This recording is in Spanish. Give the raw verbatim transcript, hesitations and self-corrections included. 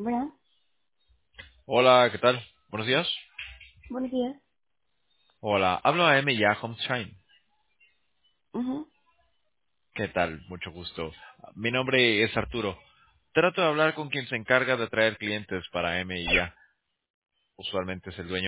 Bueno, Hola, ¿qué tal? Buenos días. buenos días. Hola, hablo a M ya Homeshine. Ujú. ¿Qué tal? Mucho gusto. Mi nombre es Arturo. Trato de hablar con quien se encarga de traer clientes para M y ya. Usualmente es el dueño.